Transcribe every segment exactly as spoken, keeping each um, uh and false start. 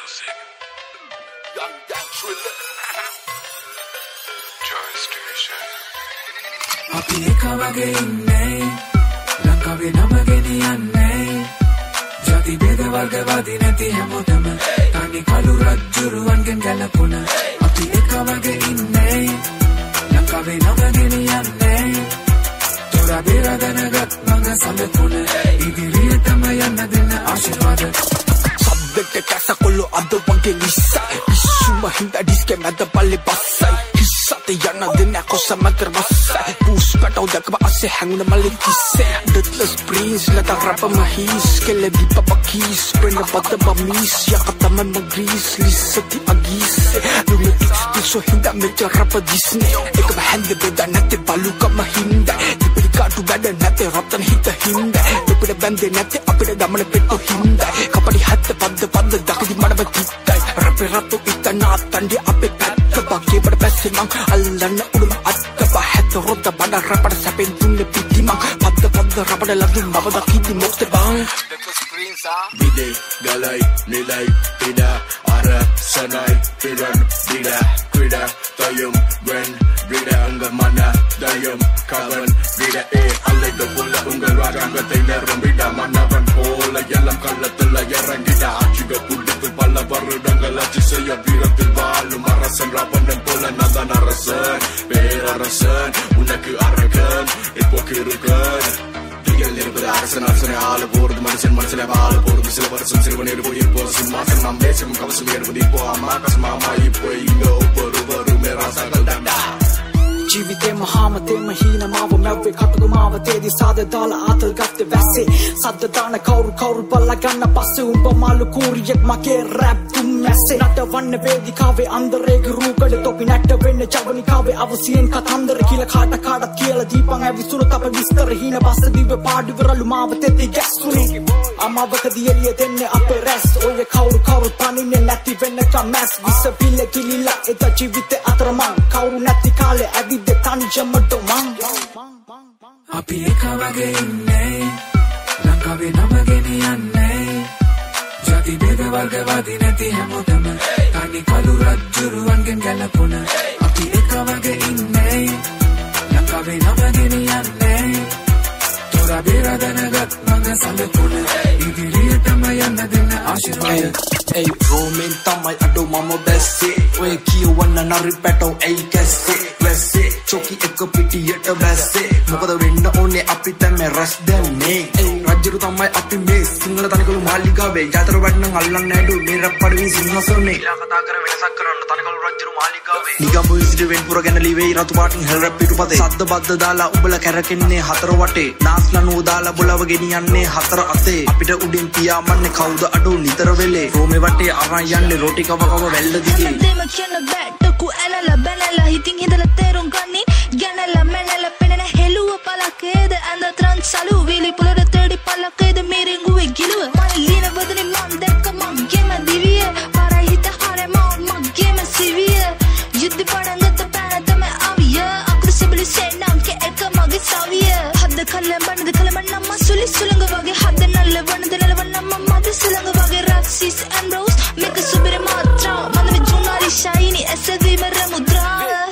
music. Young Young Thriller. Joy Station. Api ekawage inne Lankawe namage niyanne Jati beda vargavadi nathi hamotama Tani kalu rajjuruwangen galapuna Api ekawage inne Lankawe namage niyanne Tora bera danagat manga salapuna Idiriyatama yanna denna aashirwada Sabdete kasa kollo adda wange lisa Isuma hinda diske madda palle bassai Hissate yanna denna kosa magar bassai Puus pataw dakba ase hanguna malikise Deadless prince lata rapa mahis Kele di papakis Prena pada bamis Yakataman magris Lisati agis Lumatik piso hinda meja rapa Disney Eka bahanda beda nate balu ka mahinda Dipidi kadu bada nate ratan hita hinda Dipida bande nate apida damana petto hinda Kapadi hatta padda padda dakidi madaba kittai Rapi ratu ita naatandi ape patta Bagi pada basi mang Allana uluma atta Bahata roda bada rapada sapen tunne piti mang Padda padda rapada lagi mabada kiti mokte bang Bide, galai, nilai, tidak Ara, sanai, piran, bida Krida, tayum, gwen, brida Angga mana, dayum, kaban, brida Eh, alai ke bola, unggal warang Katainer, rambida, mana ban Pola, yalam, kala, telah, yarang Gida, juga pudit, pala, baru Danggal, aci, saya, bira, terbalu Marasan, rapan, dan pola, nada, narasan Pera, rasan, una ke arakan Ipo, kirukan Tiga-lir berarasan, arasan, ala, bordu Manusia, manusia, ala, bordu Sila, barasan, sila, niru, ipo Simasan, mambe, semua kawas, miru, ipo Amakas, mama, ipo, ingo Baru-baru, merasa, kaldanda ජීවිතේ මහාමතේ මහීන මාව මැව්වේ කටුක මාව තේදි සාද දාලා ආතල් ගත්තේ වැස්සේ සද්ද දාන කවුරු කවුරු බල්ලා ගන්න පස්සේ උඹ මාළු කූරියෙක් මගේ රැප් තුම් මැස්සේ නටවන්න වේදිකාවේ අන්දරේගේ රූකඩ තොපි නැට්ට වෙන්න ජවනිකාවේ අවසියෙන් කතන්දර කියලා කාට කාටත් කියලා දීපන් ඇවිසුණු තප විස්තර හීන බස්ස දිව්ව පාඩු විරලු මාව තෙති ගැස්සුනේ අමාවකදී එළිය දෙන්නේ අපේ රැස් ඔය කවුරු කවුරු පනින්නේ නැති වෙන්නකම් මැස් විස පිල්ල කිලිලා එත ජීවිතේ අතරමං කවුරු නැති කාලේ ඇවි Tani jamato mang Api ekawage inne Lankawe namage niyanne Jati beda vargavadi nathi hamotama Tani kalu rajjuruwangen galapuna Api ekawage inne Lankawe namage niyanne Tora bera danagat manga salapuna Idiriyatama yanna denna aashirwada Ay roaming tamai ado mama besse Oy kiyawanna nari peto ay kasse Wesse choki ekka pitiyata wesse Mokada wenna one api tame rush denne Ay rajjuru tamai api me Sinhala tanikalu maligawe Yatara wadna allan nadu me rappadwi sinhasone Ila katha kara wenasak karanna tanikalu rajjuru maligawe Nigam visite wenpura ganna liwe ratu patin hel rap pitupate Sadda badda dala ubala karakenne hatara wate Nasla nu dala bolawa geniyanne hatara ate Apita udin piyamanne kawuda ado nitara wele Rome වටේ අරන් යන්නේ රොටි කව කව වැල්ල දිගේ දෙම කියන බැට්ටකු ඇනලා බැනලා හිතින් හිඳලා තේරුම් ගන්නි ගැනලා මැනලා පෙනෙන හෙළුව පලකේද ඇඳ ත්‍රන් සලු විලි පුලර තෙඩි පලකේද මිරිඟුවේ ගිලුව මම ලීන බදනේ මම දැක්ක මගේම දිවිය පාරයි හිත හරේ මම මගේම සිවිය යුද්ධ පඩන් ගත්ත පැන තමයි ආවිය අකුරු සිබලි සෙන්නම් කේ එක මගේ සාවිය හද කල්ලෙන් බනද කලම නම් සුලි සුලංග වගේ හද නල්ල වනද නලව නම් මද සුලංග වගේ රක්සිස් and rose make a subire matra mandane junari shiny asadi mara mudra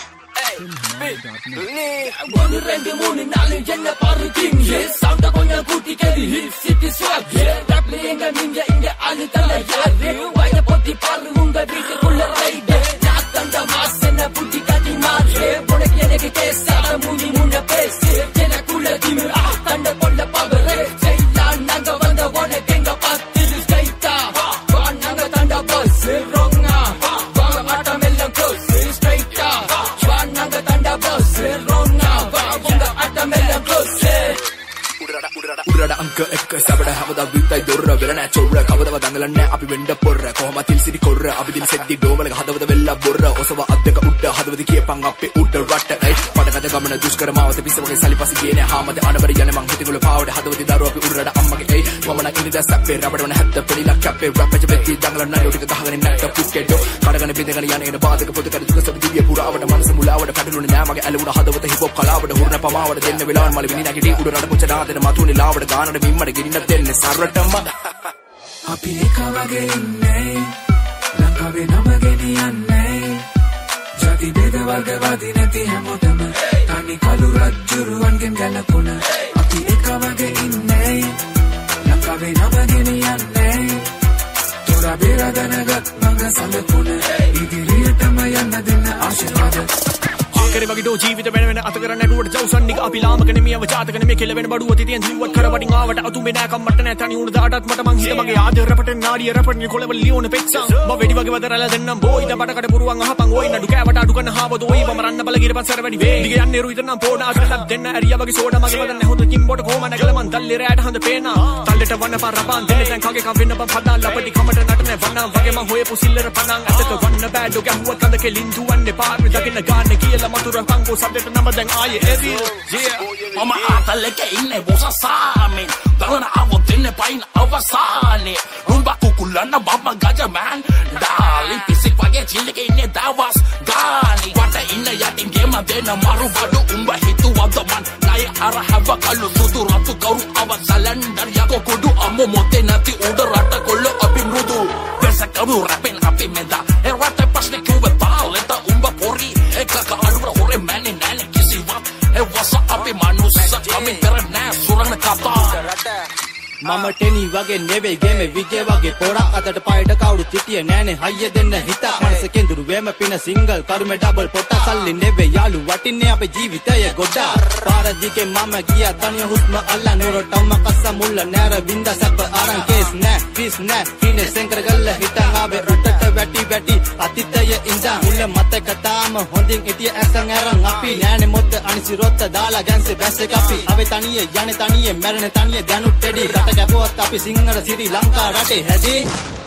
One rende morning nale jenna paru king yes sound konya kuti kedi hit city swag yeah rap lenga ninja inga ali tala yare why the poti paru unga beat kulla ride jatanda masena puti kadi mare bone kene ke kesa muni muna pese jena kulla dimu ah tanda kolla pavare jaila nanga vanda one kenga patil skaita wa nanga tanda bus ronga wa mata mella close straight wa nanga tanda bus ronga wa unga ata mella close උඩරට අංක එක සබඩ හැමදා විතයි දොර වෙල නෑ චොර කවදව දඟලන්නේ අපි වෙන්න පොර කොහොම තිල් සිරි කොර අපි දින සෙද්දි ඩෝමලක හදවත වෙල්ලා බොර ඔසව අද්දක උඩ හදවත කියපන් අපේ උඩ රට ඒ පඩකද ගමන දුෂ්කර මාවත පිස්සවගේ සලිපසි ගියේ හාමද අනබර යන මං හිතගල පාවඩ හදවත දරුව අපි උඩරට අම්මගේ ඒ මම නම් ඉඳ දැස්සප්පේ රබඩවන හැද්ද පොඩිලක් කැප්පේ රැප්පෙ වෙති දඟලන නයෝ ටික ගහගෙන නැට පුස්කෙඩෝ කඩගෙන බින්දගෙන යන එන බාධක පොත කර දුක සබ දිවිය පුරාවට මනස මුලාවට කඩලුනේ නෑ මගේ ඇලුණ හදවත හිප් හොප් කලාවට හුරන පමාවට දෙන්න වෙලාවන් මල විනි නැගිටි උඩරට පුච්ච නාදෙන මතුනේ ලාවට ගානට මිම්මට ගෙනින්න දෙන්නේ සරටම Api ekawage inne ලංකාවේ නම ගෙනියන්නේ ජාති බෙද වර්ගවාදී නැති හැමෝටම තනි කළු රජ්ජුරුවන්ගෙන් ගැලපුණ අපි එක වගේ ඉන්නේ ලංකාවේ නම ගෙනියන්නේ තොර බේරදනගත් මඟ සඳකුණ ඉදිරියටම යන්න දෙන්න ආශිර්වාද करे वगी दो जीवित වෙන වෙන අත කරන්න නුවට ජවුසන් නික අපි ලාමක නෙමියව ජාතක නෙමේ කෙල වෙන බඩුව තිතියෙන් ජීවත් කර වටින් ආවට අතු මේ නෑ කම්මට නෑ තනි උණ දාටත් මට මං හිත මගේ ආදර රපට නාඩිය රපට කොළවල ලියෝන පෙක්සන් මම වෙඩි වගේ වදරලා දෙන්නම් බෝයි ද බඩකට පුරුවන් අහපන් ඔයි නඩු කෑවට අඩු කරන හාවද ඔයි බමරන්න බල ගිරපන් සර වැඩි වේ දිග යන්නේ රුයිද නම් පොණ අතට දෙන්න ඇරියා වගේ සෝඩා මගේ වදන්න හොඳ කිම්බොට කොහම නැගල මං තල්ලේ රැට හඳ පේනා තල්ලෙට වන්න පන් රපන් දෙන්න දැන් කගේ කම් වෙන්න බම් පදා ලපටි කමට නටන වන්නම් වගේ මං හොයපු සිල්ලර පණන් අතක වන්න බෑඩ් ඔක ඇහුවත් කඳ කෙලින් දුවන්නේ පාරේ දකින්න ගාන්නේ කියලා මතුර පංගෝ සබ්දෙට නම දැන් ආයේ එවිල් මම ආතලක ඉන්නේ බොසසාමෙන් බලන අවොත් දෙන්නේ පයින් අවසානේ රුම්බා කුකුලන්න බබ්බ ගජමන් ඩාලි පිසික් වගේ චිල්ලක ඉන්නේ දවස් ගානි වට ඉන්න යටින් ගෙම දෙන මරු බඩු උඹ හිතුවද මන් ණය අර හැව කළු සුදු රතු කවුරු අවසලන්ඩර් යකෝ කුඩු අම්මෝ මොතේ නැති උඩ රට කොල්ල අපි මෘදු වෙසකරු රැපෙන් අපි මෙදා ඒ රට පස්නේ කිව්ව තාලෙත උඹ පොරි එකක අඩුර හොරේ මෑනේ නෑනේ කිසිවක් ඒ වස අපි මනුස්ස කමින් පෙර නෑ සුරංග කතා මම ටෙනි වගේ නෙවෙයි ගෙමේ විජේ වගේ පොරක් අතට පායට කවුරු තිටිය නෑනේ හයිය දෙන්න හිත මනස කෙඳුරු වේම පින සිංගල් කරුමේ ඩබල් පොට සල්ලි නෙවෙයි යාළු වටින්නේ අපේ ජීවිතය ගොඩා පාරදිගේ මම ගියා තනිය හුස්ම අල්ලා නුරටම කස්ස මුල්ල නෑර වින්ද සැප අරන් කේස් නෑ පිස් නෑ කිනේ සෙන්කර ගල්ල හිටන් ආවේ රටට වැටි වැටි අතිතය ඉඳන් මුල්ල මතක තාම හොඳින් ඉතිය ඇසන් අරන් අපි නෑනේ මොද්ද අනිසිරොත්ත දාලා ගැන්සේ බැස්සේ කපි අවේ තනියේ යන්නේ තනියේ මැරෙන තනියේ දැනුත් ටෙඩි ගැපුවත් අපි සිංහල සිරි ලංකා රටේ හැදී